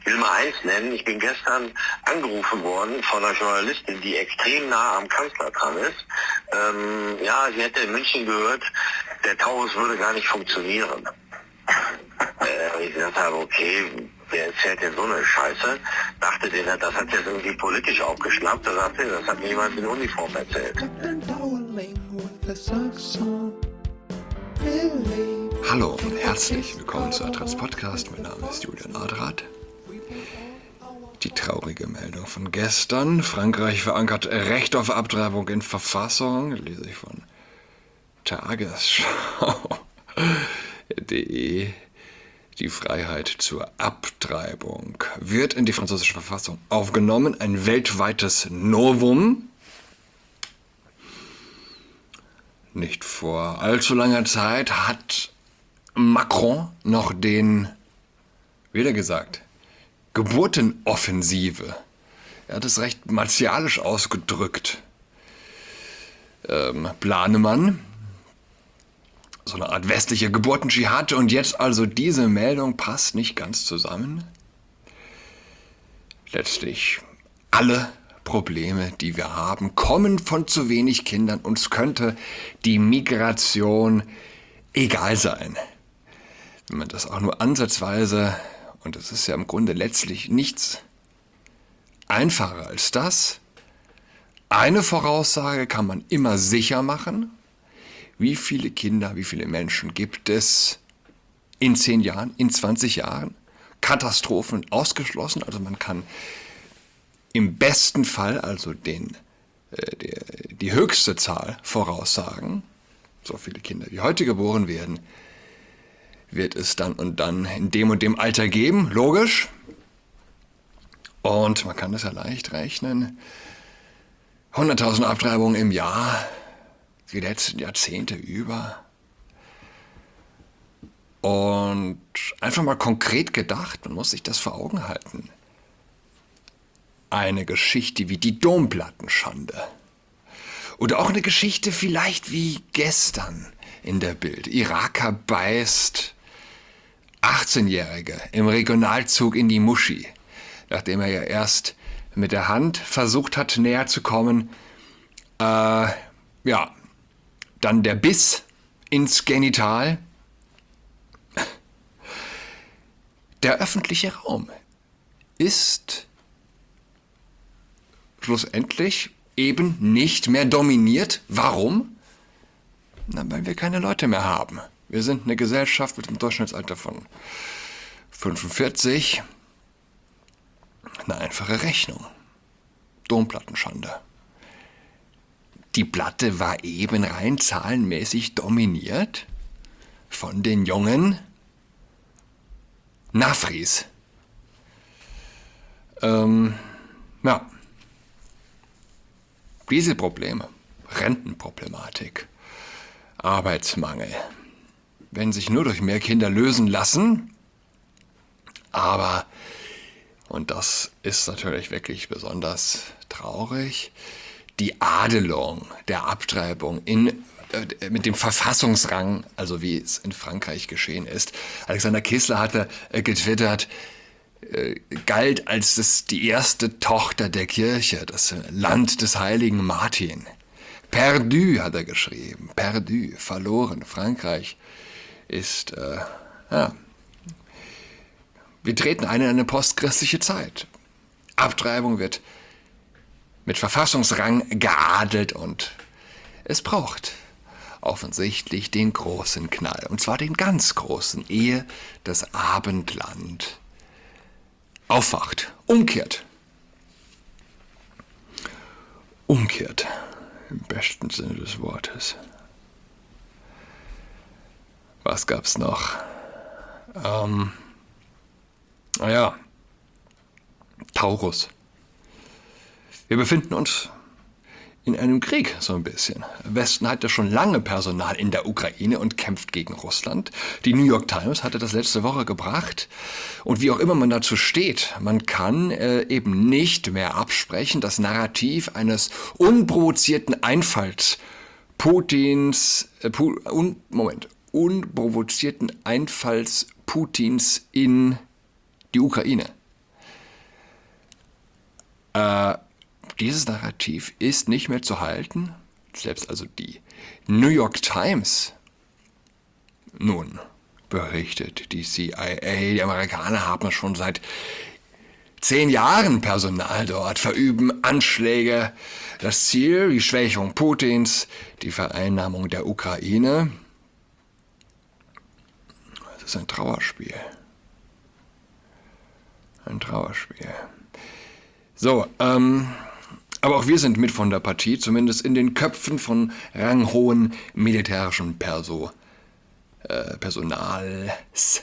will mal eins nennen. Ich bin gestern angerufen worden von einer Journalistin, die extrem nah am Kanzler dran ist. Sie hätte in München gehört, der Taurus würde gar nicht funktionieren. Ich gesagt habe, okay, wer erzählt denn so eine Scheiße? Dachte der, das hat jetzt irgendwie politisch aufgeschnappt. Da sagte er, das hat mir jemand in Uniform erzählt. Hallo und herzlich willkommen zu Adrats Podcast. Mein Name ist Julian Adrat. Die traurige Meldung von gestern. Frankreich verankert Recht auf Abtreibung in Verfassung. Lese ich von Tagesschau.de. Die Freiheit zur Abtreibung wird in die französische Verfassung aufgenommen. Ein weltweites Novum. Nicht vor allzu langer Zeit hat Macron noch wieder gesagt, Geburtenoffensive. Er hat es recht martialisch ausgedrückt. Plane man so eine Art westliche Geburtendschihad und jetzt also diese Meldung passt nicht ganz zusammen. Letztlich alle Probleme, die wir haben, kommen von zu wenig Kindern. Uns könnte die Migration egal sein. Wenn man das auch nur ansatzweise, und es ist ja im Grunde letztlich nichts einfacher als das, eine Voraussage kann man immer sicher machen. Wie viele Kinder, wie viele Menschen gibt es in 10 Jahren, in 20 Jahren? Katastrophen ausgeschlossen, also man kann im besten Fall also die höchste Zahl voraussagen. So viele Kinder, wie heute geboren werden, wird es dann und dann in dem und dem Alter geben, logisch. Und man kann das ja leicht rechnen. 100.000 Abtreibungen im Jahr, die letzten Jahrzehnte über. Und einfach mal konkret gedacht, man muss sich das vor Augen halten. Eine Geschichte wie die Domplattenschande. Oder auch eine Geschichte vielleicht wie gestern in der Bild. Iraker beißt 18-Jährige im Regionalzug in die Muschi, nachdem er ja erst mit der Hand versucht hat, näher zu kommen. Dann der Biss ins Genital. Der öffentliche Raum ist schlussendlich eben nicht mehr dominiert. Warum? Weil wir keine Leute mehr haben. Wir sind eine Gesellschaft mit einem Durchschnittsalter von 45. Eine einfache Rechnung. Domplattenschande. Die Platte war eben rein zahlenmäßig dominiert von den jungen Nafris. Diese Probleme, Rentenproblematik, Arbeitsmangel, werden sich nur durch mehr Kinder lösen lassen, aber, und das ist natürlich wirklich besonders traurig, die Adelung der Abtreibung mit dem Verfassungsrang, also wie es in Frankreich geschehen ist. Alexander Kissler hatte getwittert, galt als die erste Tochter der Kirche, das Land des heiligen Martin. Perdu, hat er geschrieben, perdu, verloren. Frankreich ist, wir treten ein in eine postchristliche Zeit. Abtreibung wird mit Verfassungsrang geadelt und es braucht offensichtlich den großen Knall. Und zwar den ganz großen, ehe das Abendland aufwacht, umkehrt. Umkehrt, im besten Sinne des Wortes. Was gab's noch? Taurus. Wir befinden uns in einem Krieg so ein bisschen. Der Westen hat ja schon lange Personal in der Ukraine und kämpft gegen Russland. Die New York Times hatte das letzte Woche gebracht. Und wie auch immer man dazu steht, man kann eben nicht mehr absprechen, das Narrativ eines unprovozierten Einfalls unprovozierten Einfalls Putins in die Ukraine. Dieses Narrativ ist nicht mehr zu halten. Selbst also die New York Times nun berichtet, die CIA, die Amerikaner haben es schon seit 10 Jahren Personal dort, verüben Anschläge. Das Ziel, die Schwächung Putins, die Vereinnahmung der Ukraine. Das ist ein Trauerspiel. Ein Trauerspiel. So, aber auch wir sind mit von der Partie, zumindest in den Köpfen von ranghohen militärischen Personals.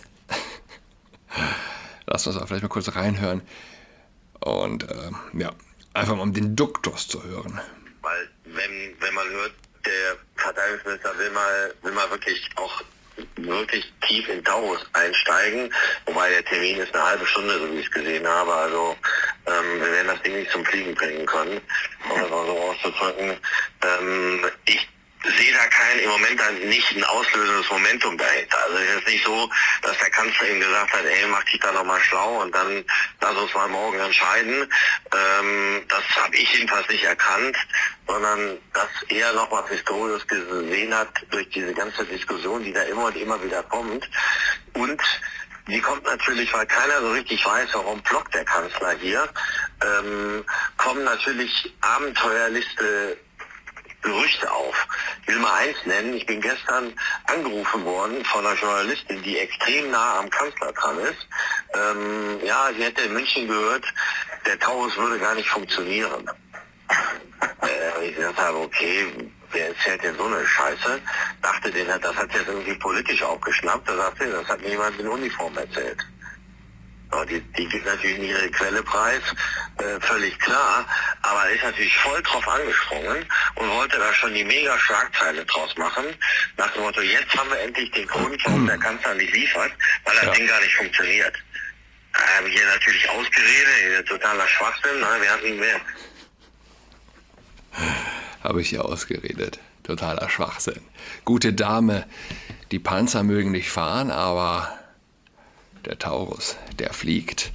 Lass uns aber vielleicht mal kurz reinhören und ja, einfach mal um den Duktus zu hören. Weil wenn man hört, der Verteidigungsminister will mal wirklich tief in Taurus einsteigen, wobei der Termin ist eine halbe Stunde, so wie ich es gesehen habe, also wir werden das Ding nicht zum Fliegen bringen können, um das mal so auszudrücken. Ich sehe da im Moment nicht ein auslösendes Momentum dahinter. Also es ist nicht so, dass der Kanzler ihm gesagt hat, ey, mach dich da nochmal schlau und dann lass uns mal morgen entscheiden. Das habe ich jedenfalls nicht erkannt, sondern dass er nochmal Pistorius gesehen hat durch diese ganze Diskussion, die da immer und immer wieder kommt. Und die kommt natürlich, weil keiner so richtig weiß, warum blockt der Kanzler hier, kommen natürlich abenteuerlichste Gerüchte auf. Ich will mal eins nennen, ich bin gestern angerufen worden von einer Journalistin, die extrem nah am Kanzler dran ist. Ja, sie hätte in München gehört, der Taurus würde gar nicht funktionieren. Ich gesagt habe, okay, wer erzählt denn so eine Scheiße? Dachte, das hat jetzt irgendwie politisch aufgeschnappt. Da sagte, das hat mir jemand in Uniform erzählt. Ja, die gibt natürlich nicht ihre Quelle preis, völlig klar, aber er ist natürlich voll drauf angesprungen und wollte da schon die mega Schlagzeile draus machen, nach dem Motto, jetzt haben wir endlich den Grund, warum der Kanzler nicht liefert, weil das Ding gar nicht funktioniert. Da habe ich hier natürlich ausgeredet, totaler Schwachsinn, wir hatten mehr. Habe ich hier ausgeredet, totaler Schwachsinn. Gute Dame, die Panzer mögen nicht fahren, aber der Taurus, der fliegt.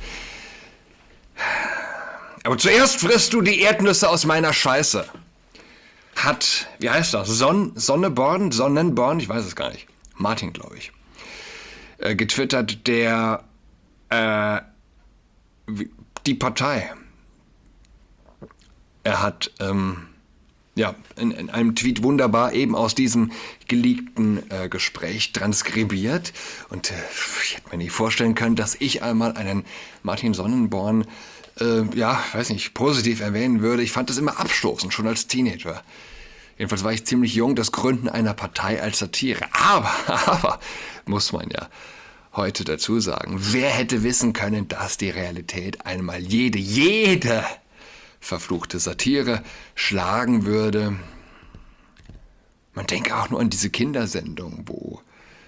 Aber zuerst frisst du die Erdnüsse aus meiner Scheiße. Hat, wie heißt das? Sonnenborn, ich weiß es gar nicht. Martin, glaube ich. Getwittert, die Partei. Er hat, ja, in einem Tweet wunderbar eben aus diesem geleakten Gespräch transkribiert. Und ich hätte mir nicht vorstellen können, dass ich einmal einen Martin Sonnenborn, ja, weiß nicht, positiv erwähnen würde. Ich fand das immer abstoßend, schon als Teenager. Jedenfalls war ich ziemlich jung, das Gründen einer Partei als Satire. Aber, muss man ja heute dazu sagen, wer hätte wissen können, dass die Realität einmal jede verfluchte Satire schlagen würde. Man denke auch nur an diese Kindersendung, wo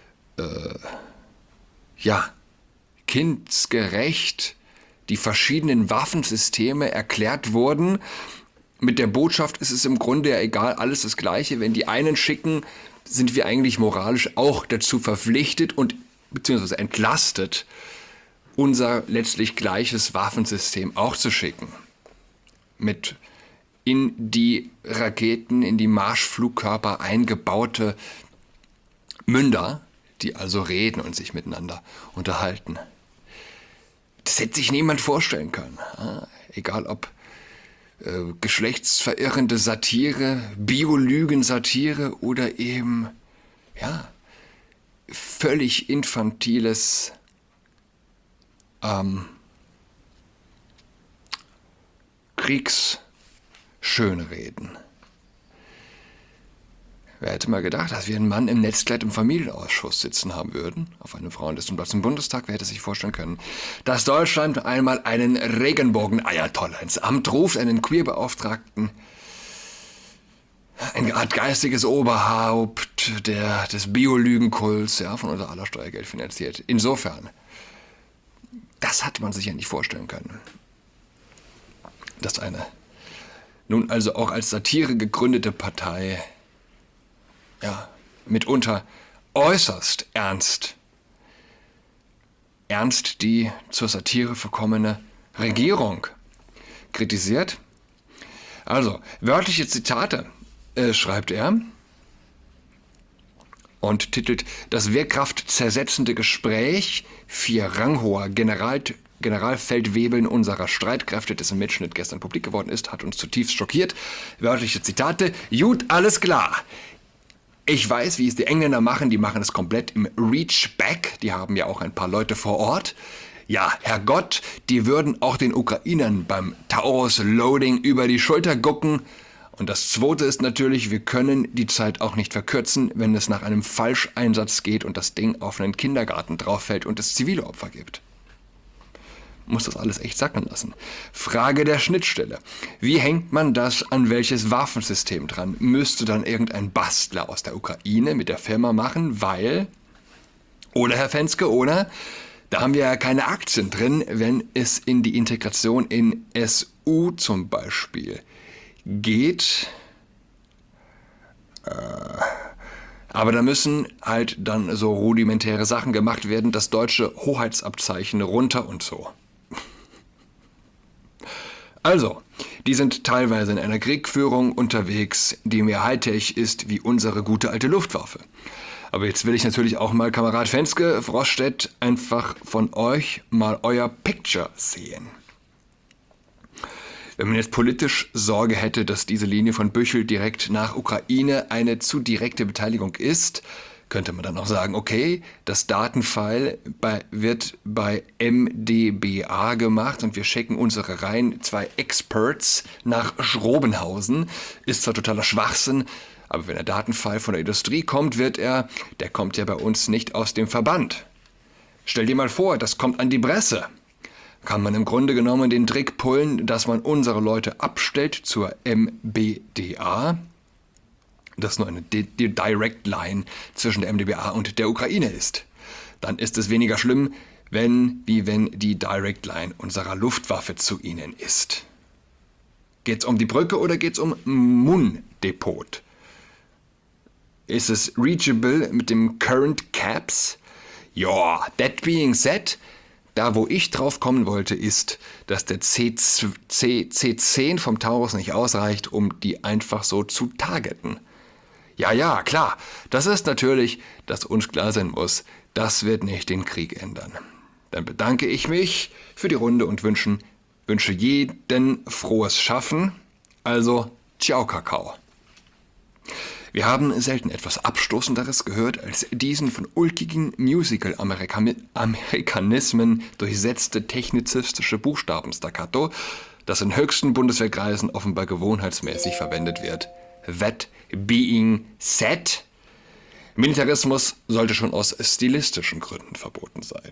ja, kindgerecht die verschiedenen Waffensysteme erklärt wurden. Mit der Botschaft ist es im Grunde ja egal, alles das Gleiche. Wenn die einen schicken, sind wir eigentlich moralisch auch dazu verpflichtet und beziehungsweise entlastet, unser letztlich gleiches Waffensystem auch zu schicken. Mit in die Raketen, in die Marschflugkörper eingebaute Münder, die also reden und sich miteinander unterhalten. Das hätte sich niemand vorstellen können. Egal ob geschlechtsverirrende Satire, Biolügen-Satire oder eben, ja, völlig infantiles Kriegsschönreden. Wer hätte mal gedacht, dass wir einen Mann im Netzkleid im Familienausschuss sitzen haben würden, auf einem Frauenlistenplatz im Bundestag? Wer hätte sich vorstellen können, dass Deutschland einmal einen Regenbogen-Ayatollah ins Amt ruft, einen Queerbeauftragten, eine Art geistiges Oberhaupt des Biolügenkults, ja, von unser aller Steuergeld finanziert. Insofern, das hat man sich ja nicht vorstellen können. Dass eine nun also auch als Satire gegründete Partei, ja, mitunter äußerst ernst die zur Satire verkommene Regierung kritisiert. Also, wörtliche Zitate schreibt er und titelt das wehrkraftzersetzende Gespräch 4 ranghoher Generalfeldwebeln unserer Streitkräfte, dessen Mitschnitt gestern publik geworden ist, hat uns zutiefst schockiert. Wörtliche Zitate: Gut, alles klar. Ich weiß, wie es die Engländer machen. Die machen es komplett im Reachback. Die haben ja auch ein paar Leute vor Ort. Ja, Herrgott, die würden auch den Ukrainern beim Taurus-Loading über die Schulter gucken. Und das Zweite ist natürlich, wir können die Zeit auch nicht verkürzen, wenn es nach einem Falscheinsatz geht und das Ding auf einen Kindergarten drauffällt und es zivile Opfer gibt. Muss das alles echt sacken lassen. Frage der Schnittstelle. Wie hängt man das an welches Waffensystem dran? Müsste dann irgendein Bastler aus der Ukraine mit der Firma machen, weil... Oder, Herr Fenske, oder? Da haben wir ja keine Aktien drin, wenn es in die Integration in SU zum Beispiel geht. Aber da müssen halt dann so rudimentäre Sachen gemacht werden, das deutsche Hoheitsabzeichen runter und so. Also, die sind teilweise in einer Kriegführung unterwegs, die mehr Hightech ist wie unsere gute alte Luftwaffe. Aber jetzt will ich natürlich auch mal, Kamerad Fenske, Frostedt, einfach von euch mal euer Picture sehen. Wenn man jetzt politisch Sorge hätte, dass diese Linie von Büchel direkt nach Ukraine eine zu direkte Beteiligung ist, könnte man dann auch sagen, okay, das Datenfile wird bei MDBA gemacht und wir schicken unsere Reihen 2 Experts nach Schrobenhausen. Ist zwar totaler Schwachsinn, aber wenn der Datenfile von der Industrie kommt, der kommt ja bei uns nicht aus dem Verband. Stell dir mal vor, das kommt an die Presse. Kann man im Grunde genommen den Trick pullen, dass man unsere Leute abstellt zur MBDA, das nur eine Direct Line zwischen der MDBA und der Ukraine ist. Dann ist es weniger schlimm, wenn die Direct Line unserer Luftwaffe zu ihnen ist. Geht's um die Brücke oder geht's um Mun-Depot? Ist es reachable mit dem Current Caps? Ja, that being said, da wo ich drauf kommen wollte, ist, dass der C10 vom Taurus nicht ausreicht, um die einfach so zu targeten. Ja, klar, das ist natürlich, dass uns klar sein muss, das wird nicht den Krieg ändern. Dann bedanke ich mich für die Runde und wünsche jeden frohes Schaffen. Also, ciao Kakao. Wir haben selten etwas Abstoßenderes gehört als diesen von ulkigen Musical-Amerikanismen durchsetzte technizistische Buchstabenstaccato, das in höchsten Bundeswehrkreisen offenbar gewohnheitsmäßig verwendet wird. That being said, Militarismus sollte schon aus stilistischen Gründen verboten sein.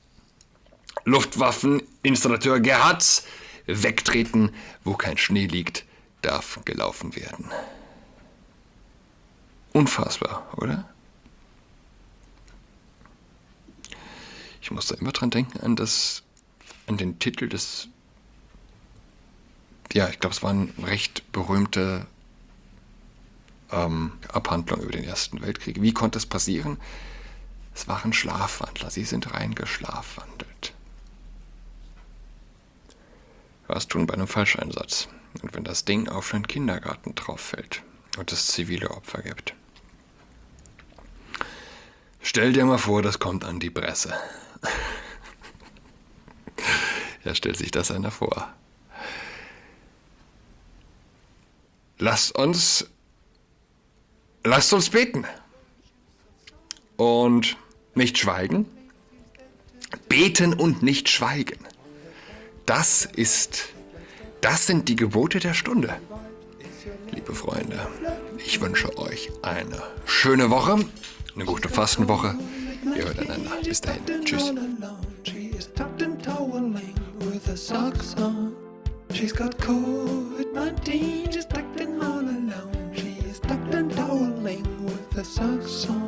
Luftwaffeninstallateur Gerhards, wegtreten, wo kein Schnee liegt, darf gelaufen werden. Unfassbar, oder? Ich muss da immer dran denken an den Titel des, ja, ich glaube, es war eine recht berühmte Abhandlung über den Ersten Weltkrieg. Wie konnte es passieren? Es waren Schlafwandler, sie sind reingeschlafwandelt. Was tun bei einem Falscheinsatz? Und wenn das Ding auf einen Kindergarten drauf fällt und es zivile Opfer gibt. Stell dir mal vor, das kommt an die Presse. Ja, stellt sich das einer vor. Lasst uns beten. Und nicht schweigen. Beten und nicht schweigen. Das sind die Gebote der Stunde. Liebe Freunde, ich wünsche euch eine schöne Woche, eine gute Fastenwoche. Wir hören einander. Bis dahin. Tschüss. She's got COVID-19, she's tucked in all alone. She is tucked and toweling with her socks on.